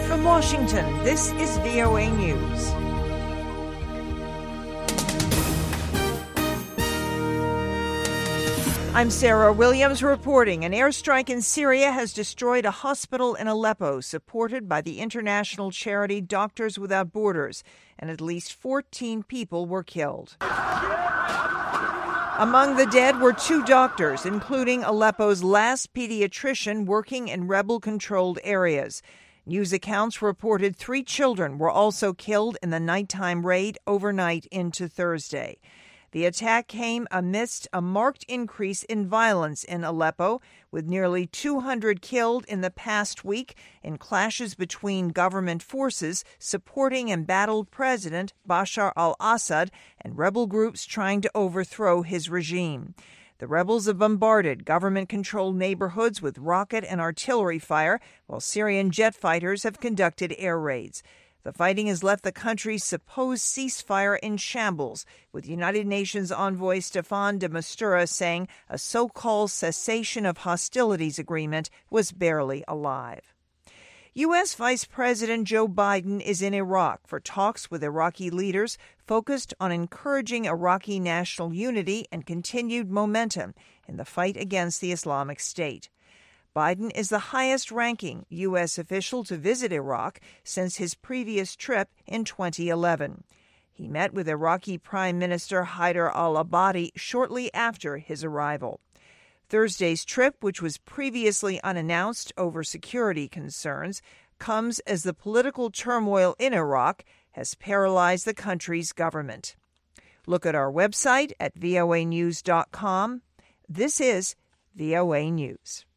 From Washington, this is VOA News. I'm Sarah Williams reporting. An airstrike in Syria has destroyed a hospital in Aleppo supported by the international charity Doctors Without Borders, and at least 14 people were killed. Among the dead were 2 doctors, including Aleppo's last pediatrician working in rebel-controlled areas. News accounts reported 3 children were also killed in the nighttime raid overnight into Thursday. The attack came amidst a marked increase in violence in Aleppo, with nearly 200 killed in the past week in clashes between government forces supporting embattled President Bashar al-Assad and rebel groups trying to overthrow his regime. The rebels have bombarded government-controlled neighborhoods with rocket and artillery fire, while Syrian jet fighters have conducted air raids. The fighting has left the country's supposed ceasefire in shambles, with United Nations envoy Staffan de Mistura saying a so-called cessation of hostilities agreement was barely alive. U.S. Vice President Joe Biden is in Iraq for talks with Iraqi leaders focused on encouraging Iraqi national unity and continued momentum in the fight against the Islamic State. Biden is the highest-ranking U.S. official to visit Iraq since his previous trip in 2011. He met with Iraqi Prime Minister Haider al-Abadi shortly after his arrival. Thursday's trip, which was previously unannounced over security concerns, comes as the political turmoil in Iraq has paralyzed the country's government. Look at our website at voanews.com. This is VOA News.